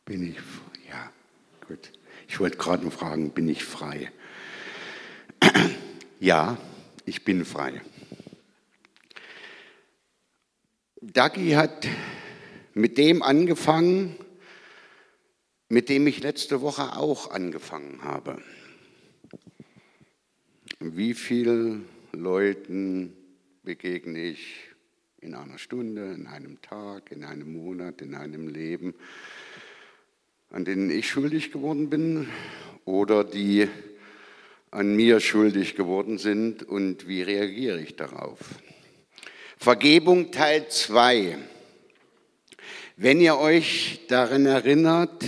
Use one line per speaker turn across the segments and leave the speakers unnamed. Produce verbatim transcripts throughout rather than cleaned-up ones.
Bin ich, ja, gut. Ich wollte gerade noch fragen, bin ich frei? Ja, ich bin frei. Dagi hat mit dem angefangen, mit dem ich letzte Woche auch angefangen habe. Wie vielen Leuten begegne ich in einer Stunde, in einem Tag, in einem Monat, in einem Leben, an denen ich schuldig geworden bin oder die an mir schuldig geworden sind, und wie reagiere ich darauf? Vergebung Teil zwei. Wenn ihr euch daran erinnert,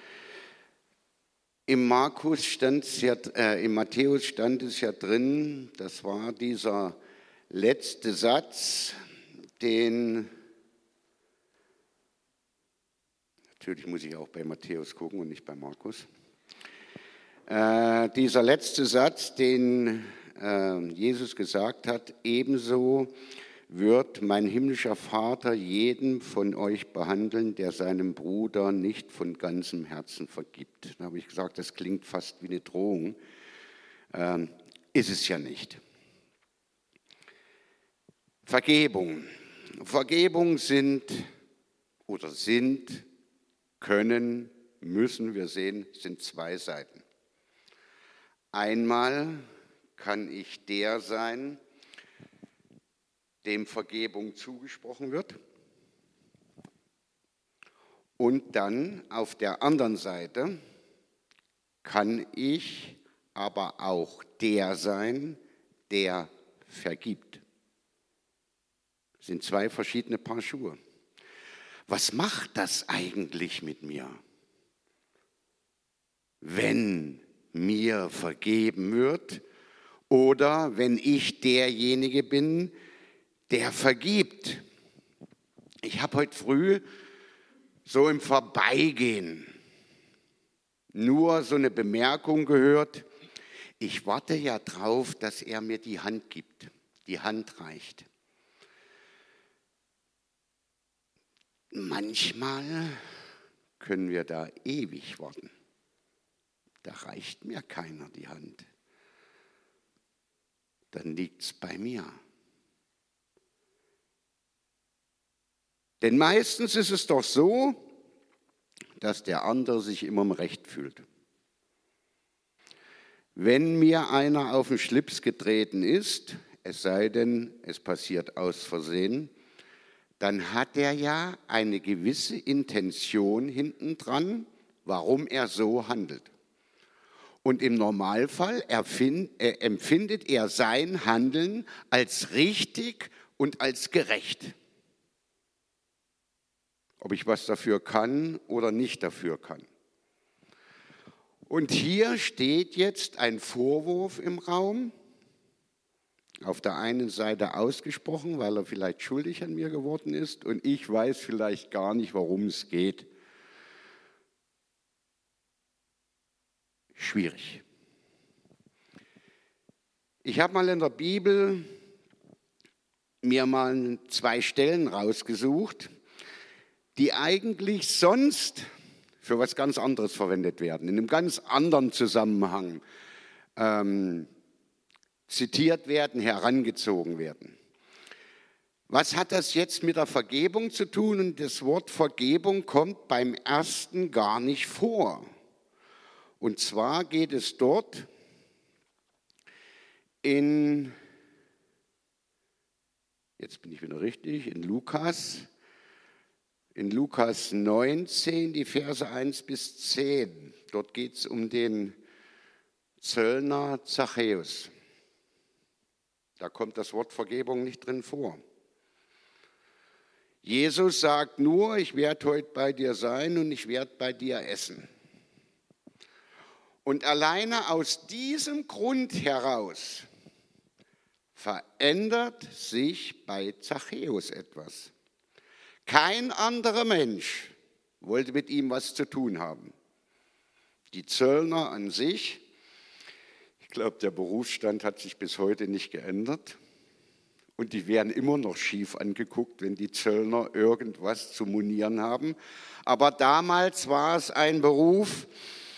im Markus stand es ja, äh, im Matthäus stand es ja drin, das war dieser letzte Satz, den, natürlich muss ich auch bei Matthäus gucken und nicht bei Markus, äh, dieser letzte Satz, den äh, Jesus gesagt hat: Ebenso wird mein himmlischer Vater jeden von euch behandeln, der seinem Bruder nicht von ganzem Herzen vergibt. Da habe ich gesagt, das klingt fast wie eine Drohung. Ähm, ist es ja nicht. Vergebung. Vergebung sind oder sind, können, müssen wir sehen, sind zwei Seiten. Einmal kann ich der sein, dem Vergebung zugesprochen wird. Und dann auf der anderen Seite kann ich aber auch der sein, der vergibt. Das sind zwei verschiedene Paar Schuhe. Was macht das eigentlich mit mir, wenn mir vergeben wird oder wenn ich derjenige bin, der vergibt? Ich habe heute früh so im Vorbeigehen nur so eine Bemerkung gehört: Ich warte ja drauf, dass er mir die Hand gibt, die Hand reicht. Manchmal können wir da ewig warten. Da reicht mir keiner die Hand. Dann liegt es bei mir. Denn meistens ist es doch so, dass der andere sich immer im Recht fühlt. Wenn mir einer auf den Schlips getreten ist, es sei denn, es passiert aus Versehen, dann hat er ja eine gewisse Intention hintendran, warum er so handelt. Und im Normalfall erfind, äh, empfindet er sein Handeln als richtig und als gerecht. Ob ich was dafür kann oder nicht dafür kann. Und hier steht jetzt ein Vorwurf im Raum, auf der einen Seite ausgesprochen, weil er vielleicht schuldig an mir geworden ist und ich weiß vielleicht gar nicht, worum es geht. Schwierig. Ich habe mal in der Bibel mir mal zwei Stellen rausgesucht, die eigentlich sonst für was ganz anderes verwendet werden, in einem ganz anderen Zusammenhang ähm, zitiert werden, herangezogen werden. Was hat das jetzt mit der Vergebung zu tun? Und das Wort Vergebung kommt beim ersten gar nicht vor. Und zwar geht es dort in, jetzt bin ich wieder richtig, in Lukas, in Lukas neunzehn, die Verse eins bis zehn. Dort geht es um den Zöllner Zachäus. Da kommt das Wort Vergebung nicht drin vor. Jesus sagt nur: Ich werde heute bei dir sein und ich werde bei dir essen. Und alleine aus diesem Grund heraus verändert sich bei Zachäus etwas. Kein anderer Mensch wollte mit ihm was zu tun haben. Die Zöllner an sich, ich glaube, der Berufsstand hat sich bis heute nicht geändert. Und die werden immer noch schief angeguckt, wenn die Zöllner irgendwas zu monieren haben. Aber damals war es ein Beruf,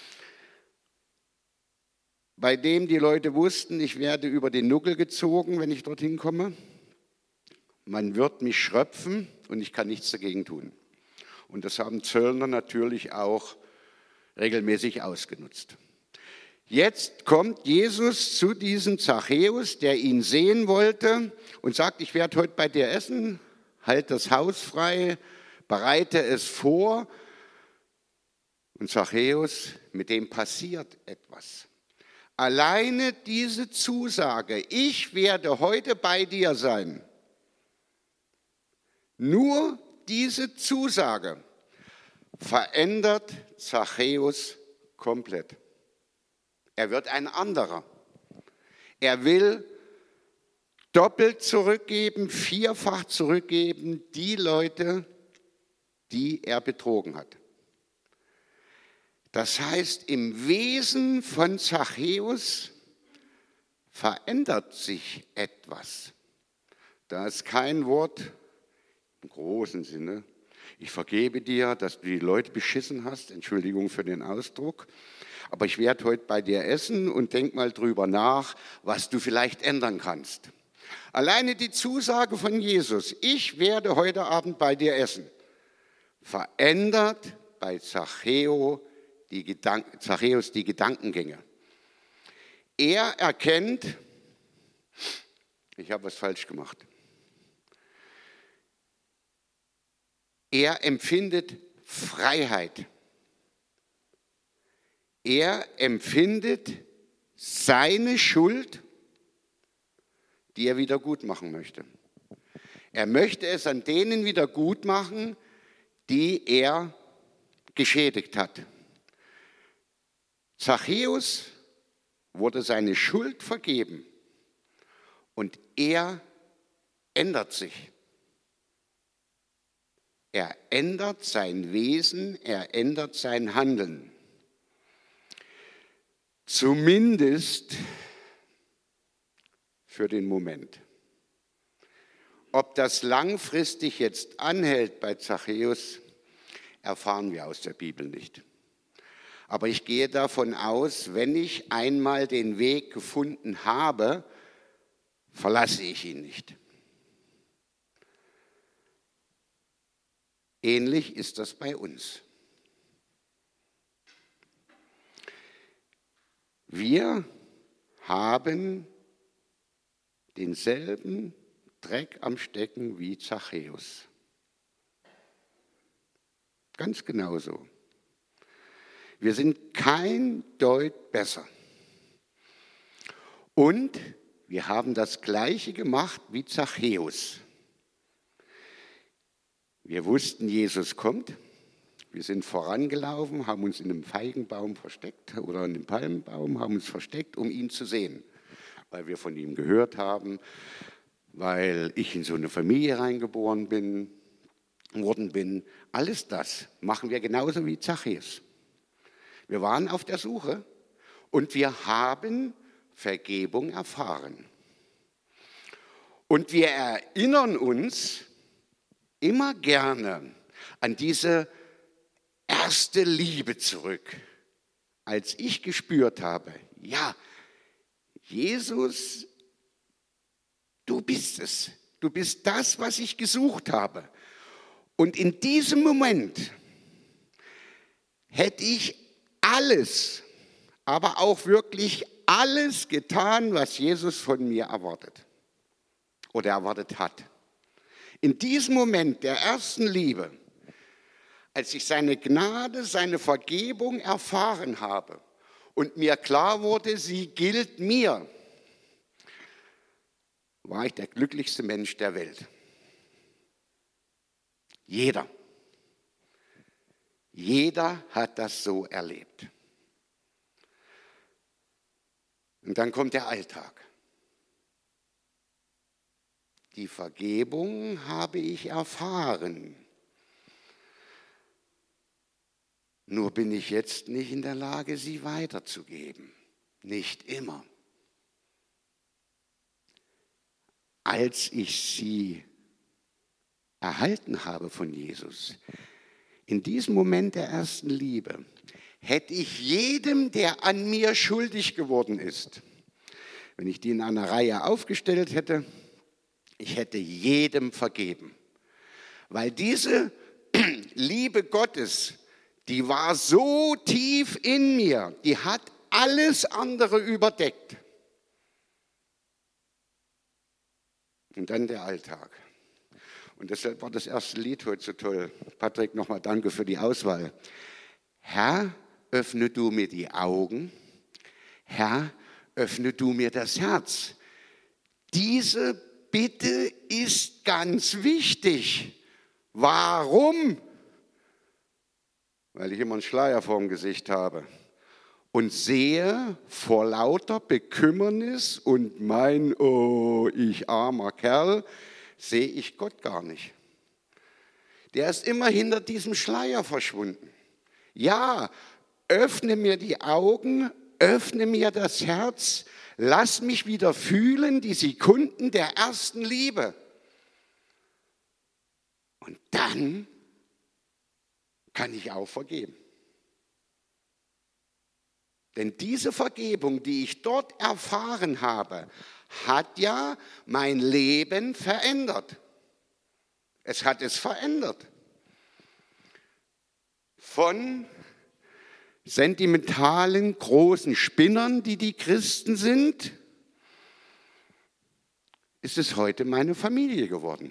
bei dem die Leute wussten, ich werde über den Nuckel gezogen, wenn ich dorthin komme. Man wird mich schröpfen und ich kann nichts dagegen tun. Und das haben Zöllner natürlich auch regelmäßig ausgenutzt. Jetzt kommt Jesus zu diesem Zachäus, der ihn sehen wollte und sagt, ich werde heute bei dir essen, halt das Haus frei, bereite es vor. Und Zachäus, mit dem passiert etwas. Alleine diese Zusage, ich werde heute bei dir sein, nur diese Zusage verändert Zachäus komplett. Er wird ein anderer. Er will doppelt zurückgeben, vierfach zurückgeben, die Leute, die er betrogen hat. Das heißt, im Wesen von Zachäus verändert sich etwas. Da ist kein Wort im großen Sinne, ich vergebe dir, dass du die Leute beschissen hast, Entschuldigung für den Ausdruck, aber ich werde heute bei dir essen und denk mal drüber nach, was du vielleicht ändern kannst. Alleine die Zusage von Jesus, ich werde heute Abend bei dir essen, verändert bei Zachäus die, Gedank- Zachäus die Gedankengänge. Er erkennt, ich habe was falsch gemacht. Er empfindet Freiheit. Er empfindet seine Schuld, die er wieder gut machen möchte. Er möchte es an denen wieder gut machen, die er geschädigt hat. Zachäus wurde seine Schuld vergeben und er ändert sich. Er ändert sein Wesen, er ändert sein Handeln. Zumindest für den Moment. Ob das langfristig jetzt anhält bei Zachäus, erfahren wir aus der Bibel nicht. Aber ich gehe davon aus, wenn ich einmal den Weg gefunden habe, verlasse ich ihn nicht. Ähnlich ist das bei uns. Wir haben denselben Dreck am Stecken wie Zachäus. Ganz genauso. Wir sind kein Deut besser. Und wir haben das Gleiche gemacht wie Zachäus. Wir wussten, Jesus kommt. Wir sind vorangelaufen, haben uns in einem Feigenbaum versteckt oder in einem Palmenbaum, haben uns versteckt, um ihn zu sehen. Weil wir von ihm gehört haben, weil ich in so eine Familie reingeboren bin, worden bin. Alles das machen wir genauso wie Zachäus. Wir waren auf der Suche und wir haben Vergebung erfahren. Und wir erinnern uns immer gerne an diese erste Liebe zurück, als ich gespürt habe, ja, Jesus, du bist es. Du bist das, was ich gesucht habe. Und in diesem Moment hätte ich alles, aber auch wirklich alles getan, was Jesus von mir erwartet oder erwartet hat. In diesem Moment der ersten Liebe, als ich seine Gnade, seine Vergebung erfahren habe und mir klar wurde, sie gilt mir, war ich der glücklichste Mensch der Welt. Jeder. Jeder hat das so erlebt. Und dann kommt der Alltag. Die Vergebung habe ich erfahren. Nur bin ich jetzt nicht in der Lage, sie weiterzugeben. Nicht immer. als ich sie erhalten habe von Jesus, in diesem Moment der ersten Liebe, hätte ich jedem, der an mir schuldig geworden ist, wenn ich die in einer Reihe aufgestellt hätte, ich hätte jedem vergeben. Weil diese Liebe Gottes, die war so tief in mir, die hat alles andere überdeckt. Und dann der Alltag. Und deshalb war das erste Lied heute so toll. Patrick, nochmal danke für die Auswahl. Herr, öffne du mir die Augen. Herr, öffne du mir das Herz. Diese Bitte ist ganz wichtig. Warum? Weil ich immer einen Schleier vorm Gesicht habe und sehe vor lauter Bekümmernis und mein, oh, ich armer Kerl, sehe ich Gott gar nicht. Der ist immer hinter diesem Schleier verschwunden. Ja, öffne mir die Augen, öffne mir das Herz, lass mich wieder fühlen die Sekunden der ersten Liebe. Und dann kann ich auch vergeben. Denn diese Vergebung, die ich dort erfahren habe, hat ja mein Leben verändert. Es hat es verändert. Von sentimentalen, großen Spinnern, die die Christen sind, ist es heute meine Familie geworden.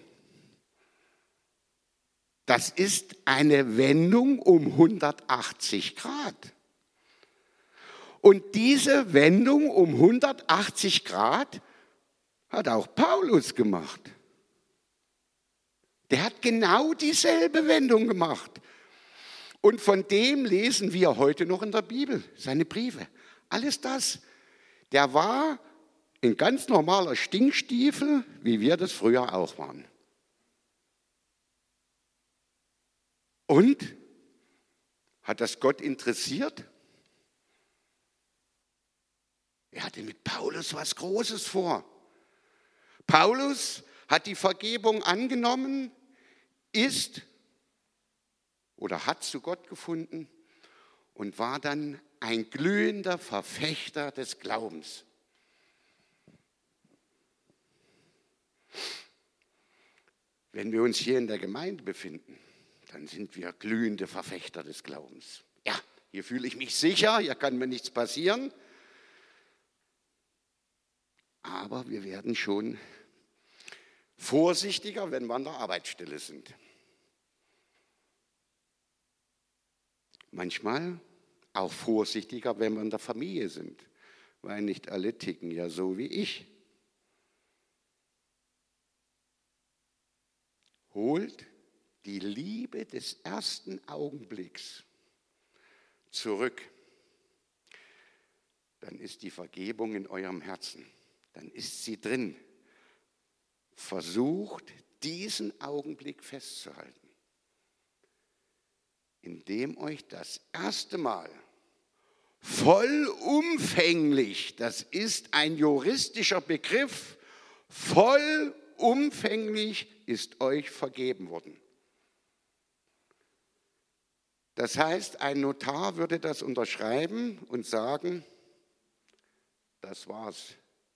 Das ist eine Wendung um hundertachtzig Grad. Und diese Wendung um hundertachtzig Grad hat auch Paulus gemacht. Der hat genau dieselbe Wendung gemacht. Und von dem lesen wir heute noch in der Bibel, seine Briefe. Alles das. Der war ein ganz normaler Stinkstiefel, wie wir das früher auch waren. Und? Hat das Gott interessiert? Er hatte mit Paulus was Großes vor. Paulus hat die Vergebung angenommen, ist oder hat zu Gott gefunden und war dann ein glühender Verfechter des Glaubens. Wenn wir uns hier in der Gemeinde befinden, dann sind wir glühende Verfechter des Glaubens. Ja, hier fühle ich mich sicher, hier kann mir nichts passieren. Aber wir werden schon vorsichtiger, wenn wir an der Arbeitsstelle sind. Manchmal auch vorsichtiger, wenn wir in der Familie sind, weil nicht alle ticken ja so wie ich. Holt die Liebe des ersten Augenblicks zurück, dann ist die Vergebung in eurem Herzen. Dann ist sie drin. Versucht, diesen Augenblick festzuhalten, indem euch das erste Mal vollumfänglich, das ist ein juristischer Begriff, vollumfänglich ist euch vergeben worden. Das heißt, ein Notar würde das unterschreiben und sagen, das war's.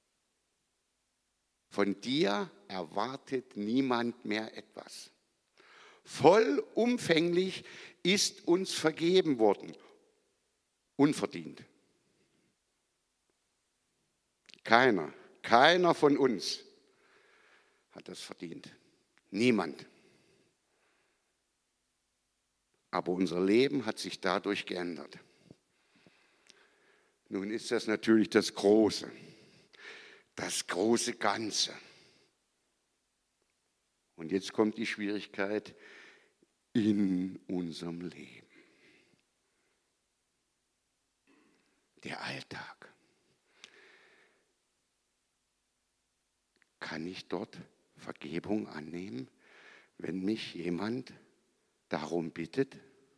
Von dir erwartet niemand mehr etwas. Vollumfänglich ist uns vergeben worden. Unverdient. Keiner, keiner von uns hat das verdient. Niemand. Aber unser Leben hat sich dadurch geändert. Nun ist das natürlich das Große. Das große Ganze. Und jetzt kommt die Schwierigkeit in unserem Leben. Der Alltag. Kann ich dort Vergebung annehmen, wenn mich jemand darum bittet?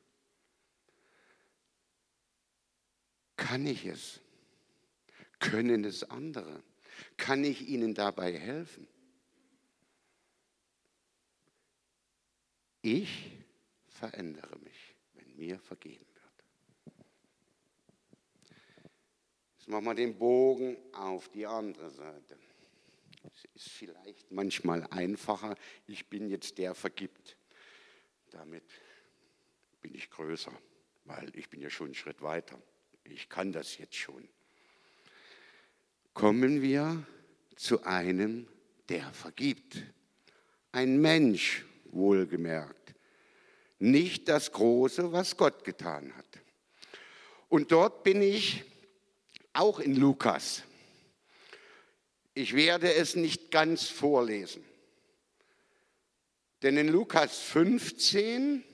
Kann ich es? Können es andere? Kann ich ihnen dabei helfen? Ich verändere mich, wenn mir vergeben wird. Jetzt machen wir den Bogen auf die andere Seite. Es ist vielleicht manchmal einfacher, ich bin jetzt der vergibt. Damit bin ich größer, weil ich bin ja schon einen Schritt weiter. Ich kann das jetzt schon. Kommen wir zu einem, der vergibt. Ein Mensch, wohlgemerkt. Nicht das Große, was Gott getan hat. Und dort bin ich auch in Lukas. Ich werde es nicht ganz vorlesen. Denn in Lukas fünfzehn,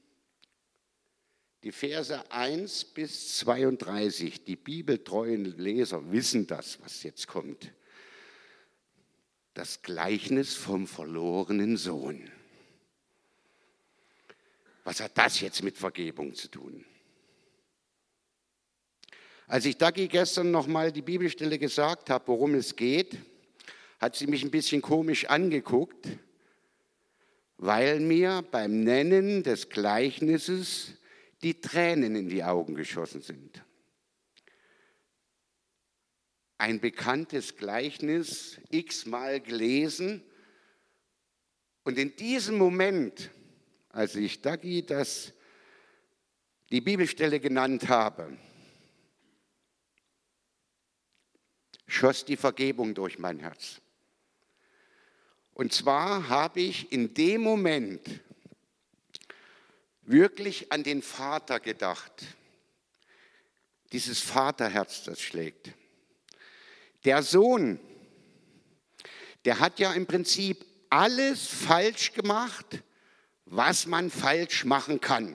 die Verse eins bis zweiunddreißig, die bibeltreuen Leser wissen das, was jetzt kommt. Das Gleichnis vom verlorenen Sohn. Was hat das jetzt mit Vergebung zu tun? Als ich Dagi gestern nochmal die Bibelstelle gesagt habe, worum es geht, hat sie mich ein bisschen komisch angeguckt, weil mir beim Nennen des Gleichnisses die Tränen in die Augen geschossen sind. Ein bekanntes Gleichnis, x-mal gelesen. Und in diesem Moment, als ich Dagi das, die Bibelstelle genannt habe, schoss die Vergebung durch mein Herz. Und zwar habe ich in dem Moment wirklich an den Vater gedacht. Dieses Vaterherz, das schlägt. Der Sohn, der hat ja im Prinzip alles falsch gemacht, was man falsch machen kann.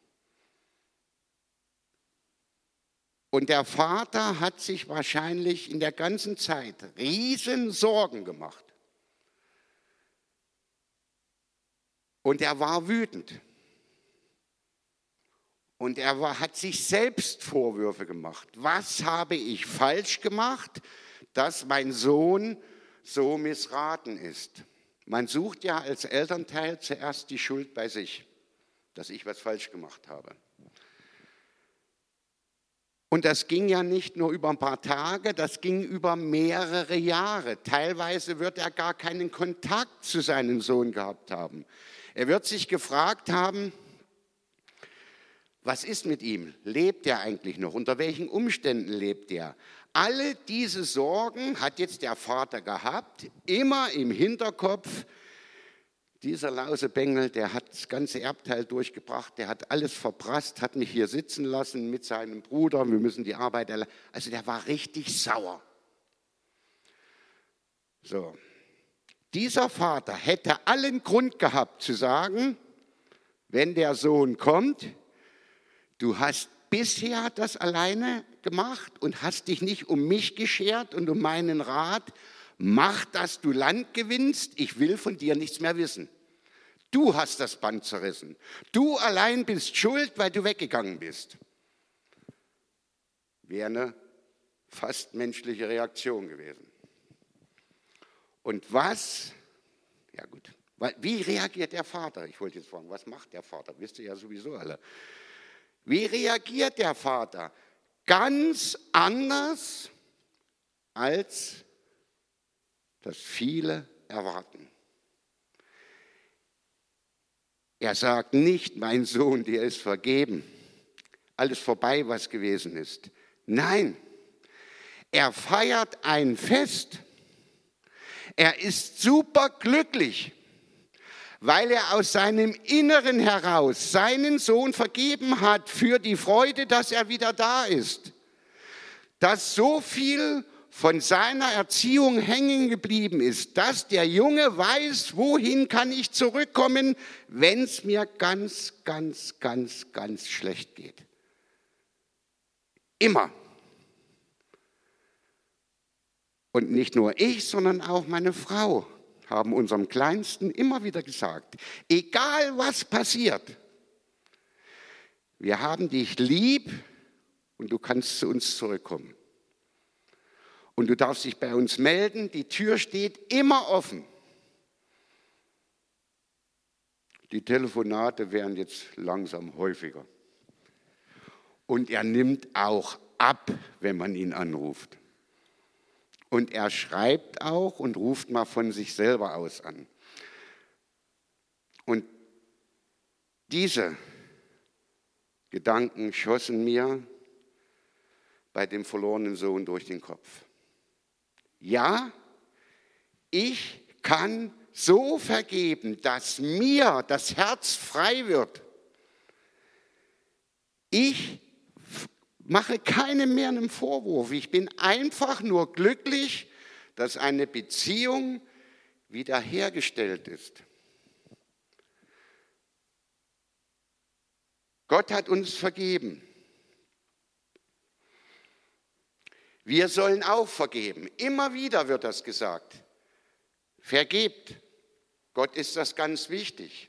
Und der Vater hat sich wahrscheinlich in der ganzen Zeit riesen Sorgen gemacht. Und er war wütend. Und er war, hat sich selbst Vorwürfe gemacht. Was habe ich falsch gemacht, dass mein Sohn so missraten ist? Man sucht ja als Elternteil zuerst die Schuld bei sich, dass ich was falsch gemacht habe. Und das ging ja nicht nur über ein paar Tage, das ging über mehrere Jahre. Teilweise wird er gar keinen Kontakt zu seinem Sohn gehabt haben. Er wird sich gefragt haben, was ist mit ihm? Lebt er eigentlich noch? Unter welchen Umständen lebt er? Alle diese Sorgen hat jetzt der Vater gehabt, immer im Hinterkopf. Dieser Lausebengel, der hat das ganze Erbteil durchgebracht, der hat alles verprasst, hat mich hier sitzen lassen mit seinem Bruder, wir müssen die Arbeit erledigen. Also der war richtig sauer. So. Dieser Vater hätte allen Grund gehabt zu sagen, wenn der Sohn kommt, du hast bisher das alleine gemacht und hast dich nicht um mich geschert und um meinen Rat. Mach, dass du Land gewinnst. Ich will von dir nichts mehr wissen. Du hast das Band zerrissen. Du allein bist schuld, weil du weggegangen bist. Wäre eine fast menschliche Reaktion gewesen. Und was, ja gut, wie reagiert der Vater? Ich wollte jetzt fragen, was macht der Vater? Wisst ihr ja sowieso alle. Wie reagiert der Vater? Ganz anders, als das viele erwarten. Er sagt nicht, mein Sohn, dir ist vergeben, alles vorbei, was gewesen ist. Nein, er feiert ein Fest. Er ist superglücklich, weil er aus seinem Inneren heraus seinen Sohn vergeben hat für die Freude, dass er wieder da ist. Dass so viel von seiner Erziehung hängen geblieben ist, dass der Junge weiß, wohin kann ich zurückkommen, wenn es mir ganz, ganz, ganz, ganz schlecht geht. Immer. Und nicht nur ich, sondern auch meine Frau haben unserem Kleinsten immer wieder gesagt, egal was passiert, wir haben dich lieb und du kannst zu uns zurückkommen. Und du darfst dich bei uns melden, die Tür steht immer offen. die Telefonate werden jetzt langsam häufiger. Und er nimmt auch ab, wenn man ihn anruft. Und er schreibt auch und ruft mal von sich selber aus an. Und diese Gedanken schossen mir bei dem verlorenen Sohn durch den Kopf. Ja, ich kann so vergeben, dass mir das Herz frei wird. Ich mache keinem mehr einen Vorwurf. Ich bin einfach nur glücklich, dass eine Beziehung wiederhergestellt ist. Gott hat uns vergeben. Wir sollen auch vergeben. Immer wieder wird das gesagt. Vergebt. Gott ist das ganz wichtig.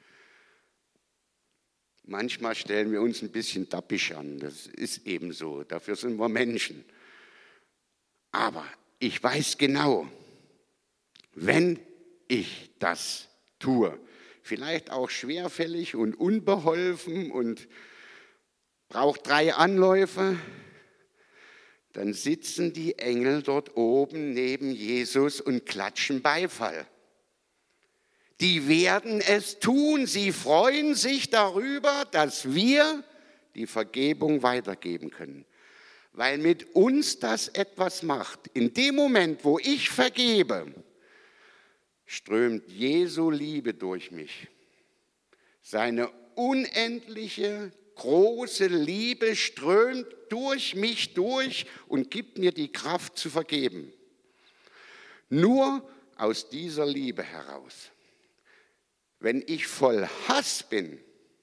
Manchmal stellen wir uns ein bisschen dappisch an. Das ist eben so. Dafür sind wir Menschen. Aber ich weiß genau, wenn ich das tue, vielleicht auch schwerfällig und unbeholfen und braucht drei Anläufe, dann sitzen die Engel dort oben neben Jesus und klatschen Beifall. Die werden es tun. Sie freuen sich darüber, dass wir die Vergebung weitergeben können. Weil mit uns das etwas macht. In dem Moment, wo ich vergebe, strömt Jesu Liebe durch mich. Seine unendliche, große Liebe strömt durch mich durch und gibt mir die Kraft zu vergeben. Nur aus dieser Liebe heraus. Wenn ich voll Hass bin,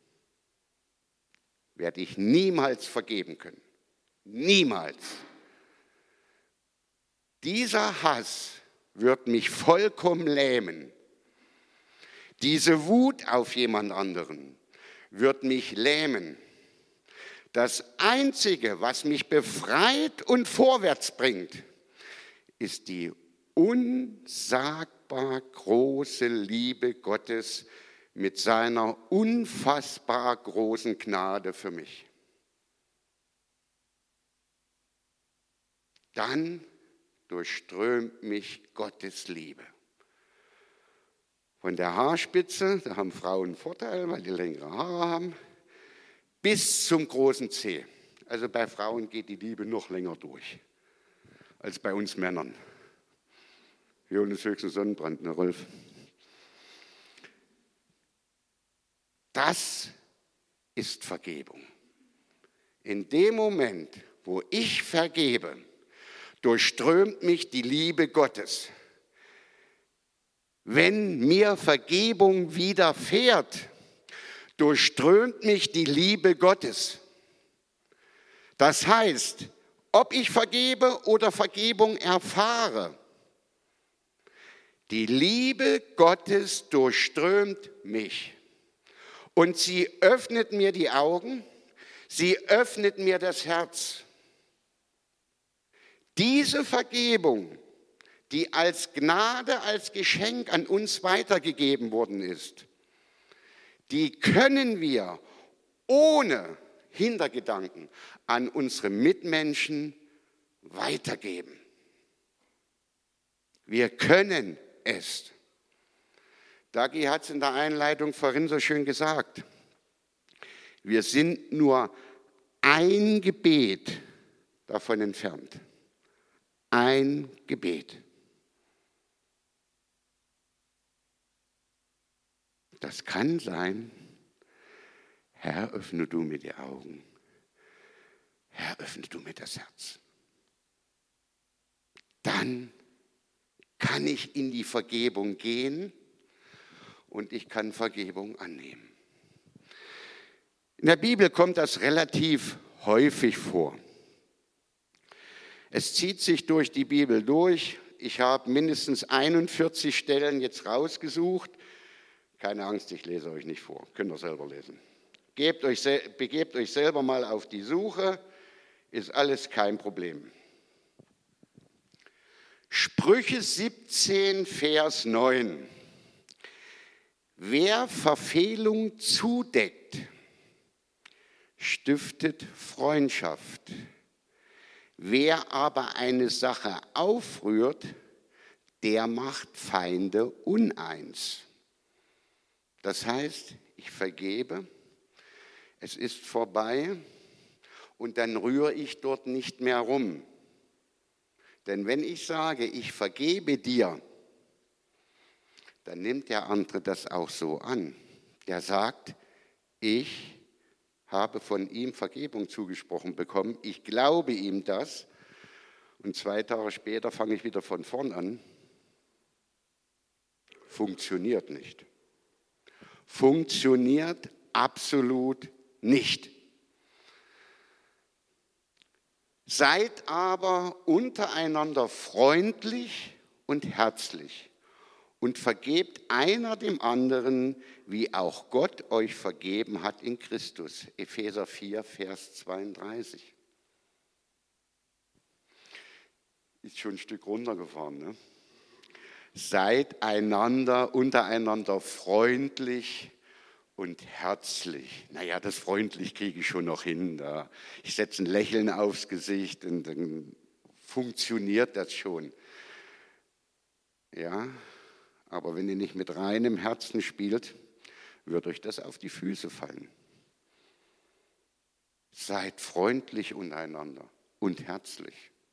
werde ich niemals vergeben können. Niemals. Dieser Hass wird mich vollkommen lähmen. Diese Wut auf jemand anderen wird mich lähmen. Das Einzige, was mich befreit und vorwärts bringt, ist die unsagbar große Liebe Gottes mit seiner unfassbar großen Gnade für mich. Dann durchströmt mich Gottes Liebe. Von der Haarspitze, da haben Frauen einen Vorteil, weil die längere Haare haben, bis zum großen Zeh. Also bei Frauen geht die Liebe noch länger durch als bei uns Männern. Wir holen uns höchstens Sonnenbrand, ne Rolf? Das ist Vergebung. In dem Moment, wo ich vergebe, durchströmt mich die Liebe Gottes. Wenn mir Vergebung widerfährt, durchströmt mich die Liebe Gottes. Das heißt, ob ich vergebe oder Vergebung erfahre, die Liebe Gottes durchströmt mich. Und sie öffnet mir die Augen, sie öffnet mir das Herz. Diese Vergebung, die als Gnade, als Geschenk an uns weitergegeben worden ist, die können wir ohne Hintergedanken an unsere Mitmenschen weitergeben. Wir können es. Dagi hat es in der Einleitung vorhin so schön gesagt. Wir sind nur ein Gebet davon entfernt. Ein Gebet. Das kann sein, Herr, öffne du mir die Augen. Herr, öffne du mir das Herz. Dann kann ich in die Vergebung gehen und ich kann Vergebung annehmen. In der Bibel kommt das relativ häufig vor. Es zieht sich durch die Bibel durch. Ich habe mindestens einundvierzig Stellen jetzt rausgesucht. Keine Angst, ich lese euch nicht vor. Könnt ihr selber lesen. Gebt euch, begebt euch selber mal auf die Suche. Ist alles kein Problem. Sprüche siebzehn, Vers neun. Wer Verfehlung zudeckt, stiftet Freundschaft. Wer aber eine Sache aufrührt, der macht Feinde uneins. Das heißt, ich vergebe, es ist vorbei und dann rühre ich dort nicht mehr rum. Denn wenn ich sage, ich vergebe dir, dann nimmt der andere das auch so an. Der sagt, ich habe von ihm Vergebung zugesprochen bekommen, ich glaube ihm das und zwei Tage später fange ich wieder von vorn an. Funktioniert nicht. Funktioniert absolut nicht. Seid aber untereinander freundlich und herzlich und vergebt einer dem anderen, wie auch Gott euch vergeben hat in Christus. Epheser vier, Vers zweiunddreißig. Ist schon ein Stück runtergefahren, ne? Seid einander, untereinander freundlich und herzlich. Naja, das freundlich kriege ich schon noch hin. Da. Ich setze ein Lächeln aufs Gesicht und dann funktioniert das schon. Ja, aber wenn ihr nicht mit reinem Herzen spielt, wird euch das auf die Füße fallen. Seid freundlich untereinander und herzlich.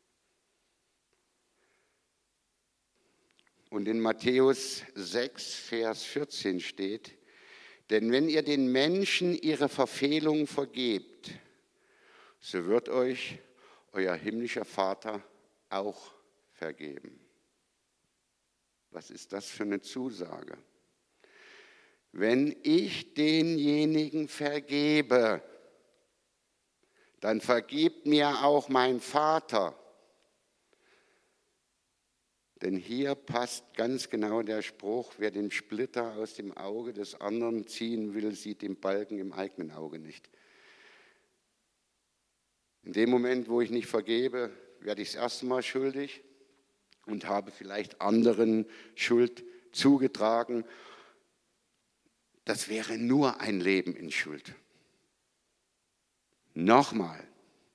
Und in Matthäus sechs, Vers vierzehn steht, denn wenn ihr den Menschen ihre Verfehlungen vergebt, so wird euch euer himmlischer Vater auch vergeben. Was ist das für eine Zusage? Wenn ich denjenigen vergebe, dann vergibt mir auch mein Vater. Denn hier passt ganz genau der Spruch, wer den Splitter aus dem Auge des anderen ziehen will, sieht den Balken im eigenen Auge nicht. In dem Moment, wo ich nicht vergebe, werde ich das erste Mal schuldig und habe vielleicht anderen Schuld zugetragen. Das wäre nur ein Leben in Schuld. Nochmal.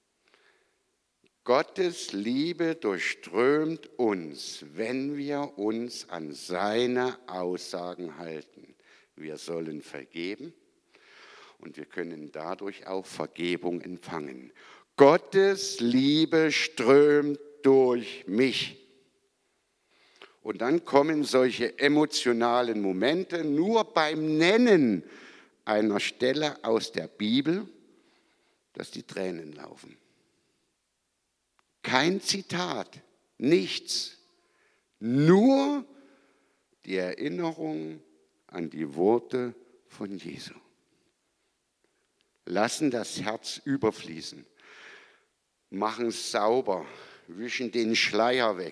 Gottes Liebe durchströmt uns, wenn wir uns an seine Aussagen halten. Wir sollen vergeben und wir können dadurch auch Vergebung empfangen. Gottes Liebe strömt durch mich. Und dann kommen solche emotionalen Momente nur beim Nennen einer Stelle aus der Bibel, dass die Tränen laufen. Kein Zitat, nichts, nur die Erinnerung an die Worte von Jesu. Lassen das Herz überfließen, machen es sauber, wischen den Schleier weg.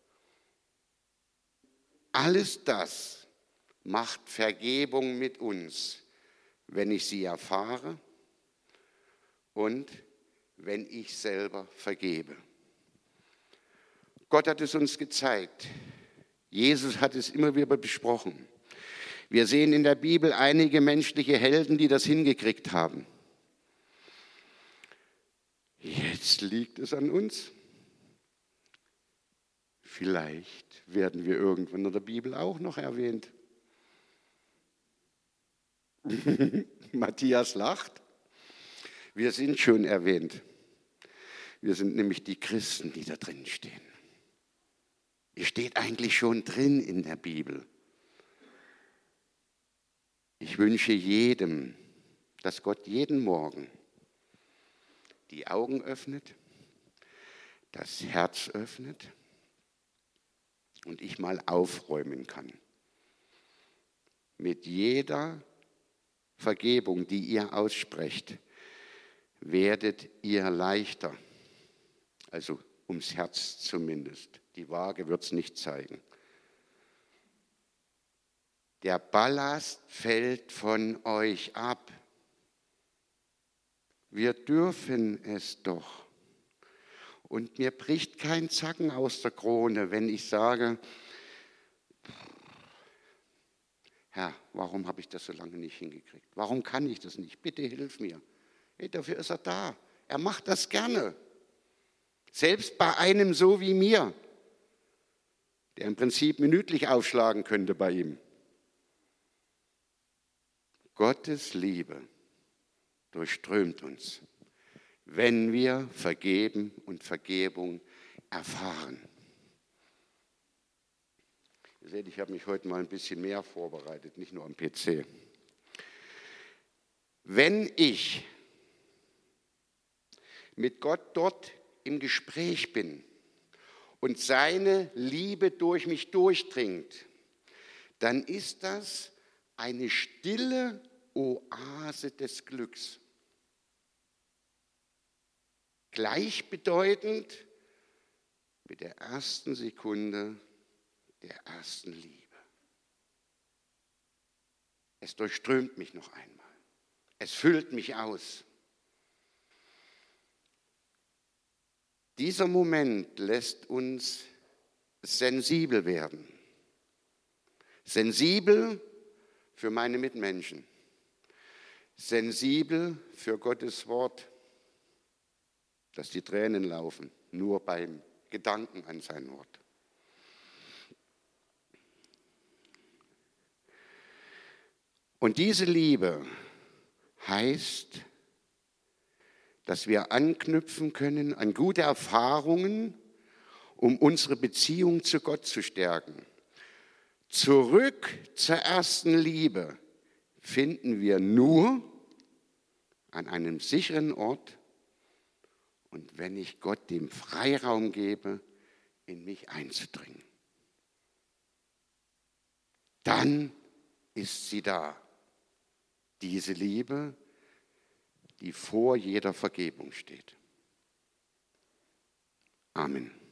Alles das macht Vergebung mit uns, wenn ich sie erfahre und wenn ich selber vergebe. Gott hat es uns gezeigt. Jesus hat es immer wieder besprochen. Wir sehen in der Bibel einige menschliche Helden, die das hingekriegt haben. Jetzt liegt es an uns. Vielleicht werden wir irgendwann in der Bibel auch noch erwähnt. Matthias lacht. Wir sind schon erwähnt. Wir sind nämlich die Christen, die da drin stehen. Ihr steht eigentlich schon drin in der Bibel. Ich wünsche jedem, dass Gott jeden Morgen die Augen öffnet, das Herz öffnet und ich mal aufräumen kann. Mit jeder Vergebung, die ihr aussprecht, werdet ihr leichter. Also ums Herz zumindest. Die Waage wird es nicht zeigen. Der Ballast fällt von euch ab. Wir dürfen es doch. Und mir bricht kein Zacken aus der Krone, wenn ich sage, Herr, warum habe ich das so lange nicht hingekriegt? Warum kann ich das nicht? Bitte hilf mir. Hey, dafür ist er da. Er macht das gerne. Selbst bei einem so wie mir, der im Prinzip minütlich aufschlagen könnte bei ihm. Gottes Liebe durchströmt uns, wenn wir vergeben und Vergebung erfahren. Ihr seht, ich habe mich heute mal ein bisschen mehr vorbereitet, nicht nur am P C. Wenn ich mit Gott dort im Gespräch bin und seine Liebe durch mich durchdringt, dann ist das eine stille Oase des Glücks. Gleichbedeutend mit der ersten Sekunde der ersten Liebe. Es durchströmt mich noch einmal. Es füllt mich aus. Dieser Moment lässt uns sensibel werden. Sensibel für meine Mitmenschen. Sensibel für Gottes Wort, dass die Tränen laufen, nur beim Gedanken an sein Wort. Und diese Liebe heißt, dass wir anknüpfen können an gute Erfahrungen, um unsere Beziehung zu Gott zu stärken. Zurück zur ersten Liebe finden wir nur an einem sicheren Ort und wenn ich Gott dem Freiraum gebe, in mich einzudringen. Dann ist sie da, diese Liebe, die vor jeder Vergebung steht. Amen.